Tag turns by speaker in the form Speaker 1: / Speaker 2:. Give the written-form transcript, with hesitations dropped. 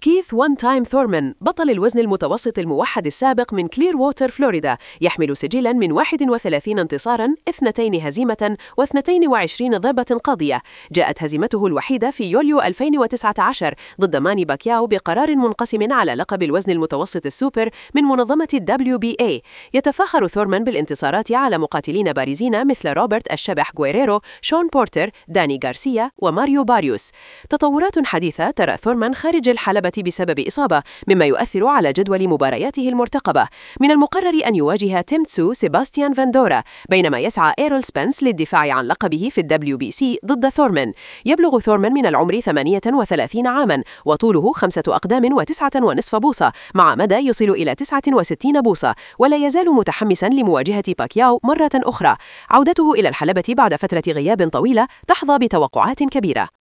Speaker 1: كيث وان تايم ثورمان بطل الوزن المتوسط الموحد السابق من كلير ووتر فلوريدا يحمل سجلاً من 31 انتصاراً، 2 هزيمة و22 ضربة قاضية. جاءت هزيمته الوحيدة في يوليو 2019 ضد ماني باكياو بقرار منقسم على لقب الوزن المتوسط السوبر من منظمة WBA. يتفاخر ثورمان بالانتصارات على مقاتلين بارزين مثل روبرت الشبح غويريرو، شون بورتر، داني غارسيا وماريو باريوس. تطورات حديثة ترى ثورمان خارج الحلبة بسبب إصابة، مما يؤثر على جدول مبارياته المرتقبة. من المقرر أن يواجه تيم تسو سيباستيان فاندورا، بينما يسعى إيرول سبنس للدفاع عن لقبه في WBC ضد ثورمان. يبلغ ثورمان من العمر 38 عاماً، وطوله 5 أقدام و9.5 بوصة، مع مدى يصل إلى 69 بوصة، ولا يزال متحمساً لمواجهة باكياو مرة أخرى. عودته إلى الحلبة بعد فترة غياب طويلة تحظى بتوقعات كبيرة.